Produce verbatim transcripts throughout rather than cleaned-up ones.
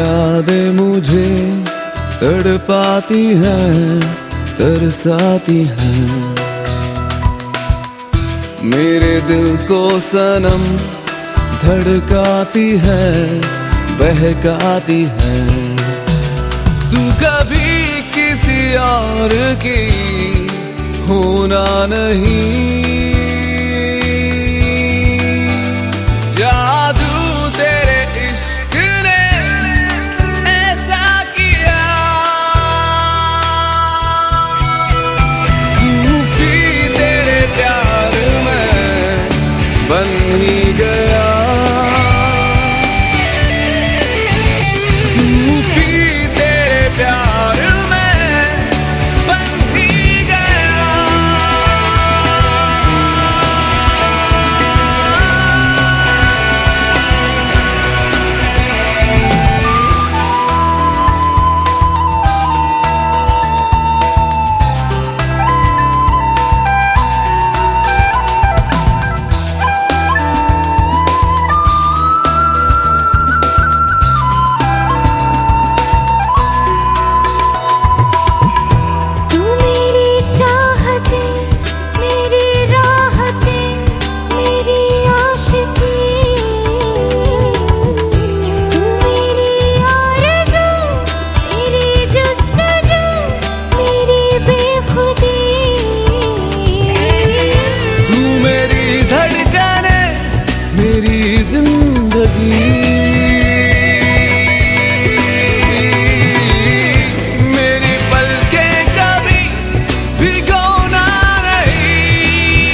यादें मुझे तड़पाती हैं, तरसाती हैं। मेरे दिल को सनम धड़काती है, बहकाती है। तू कभी किसी और की होना नहीं, जादू तेरे इश्क ने ऐसा किया। सूफी तेरे प्यार में बन ही गया। सूफी तेरे प्यार में बन ही गया। मेरी जिंदगी मेरी पलकें कभी भिगोना नहीं।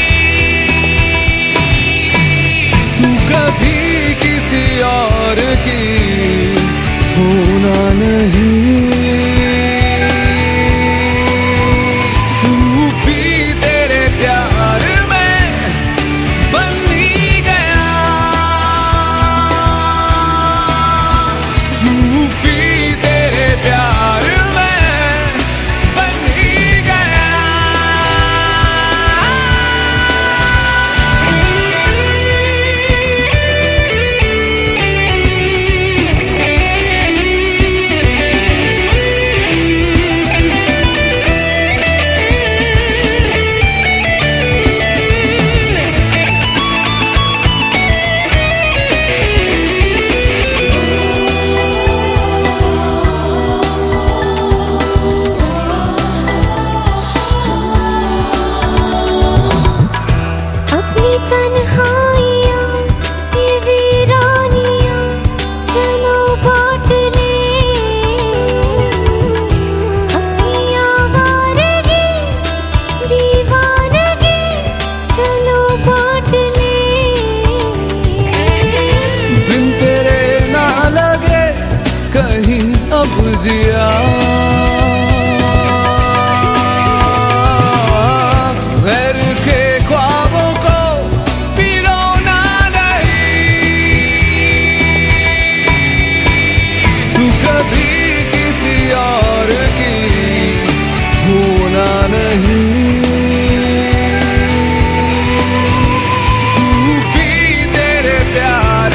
तू कभी किसी और की होना नहीं। सूफी तेरे प्यार में बन कहीं अब जिया घर के ख्वाबों को पिरोना नहीं। तू कभी किसी और की होना नहीं। सूफी तेरे प्यार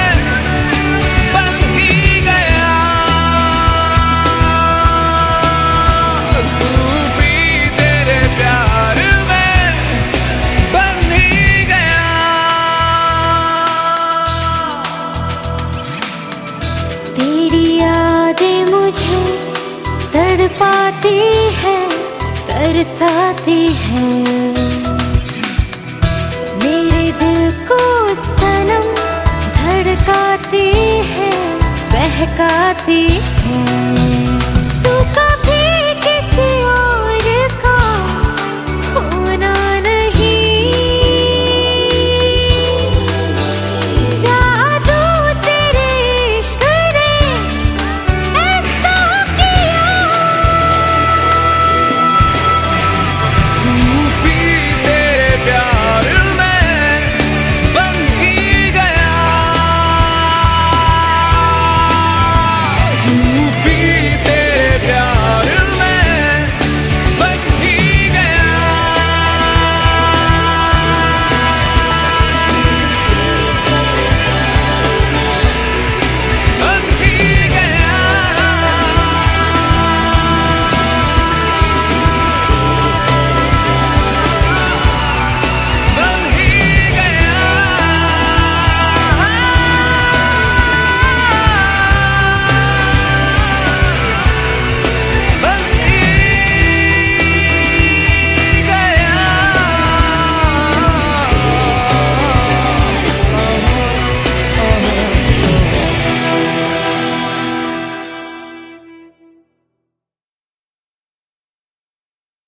मुझे तड़पाती है, तरसाती है। मेरे दिल को सनम धड़काती है, बहकाती